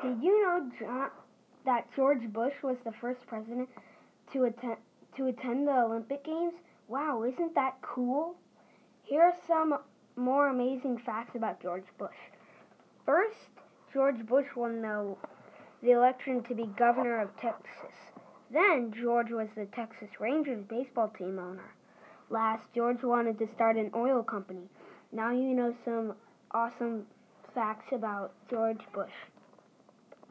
Did you know that George Bush was the first president to attend the Olympic Games? Wow, isn't that cool? Here are some more amazing facts about George Bush. First, George Bush won the election to be governor of Texas. Then, George was the Texas Rangers baseball team owner. Last, George wanted to start an oil company. Now you know some awesome facts about George Bush.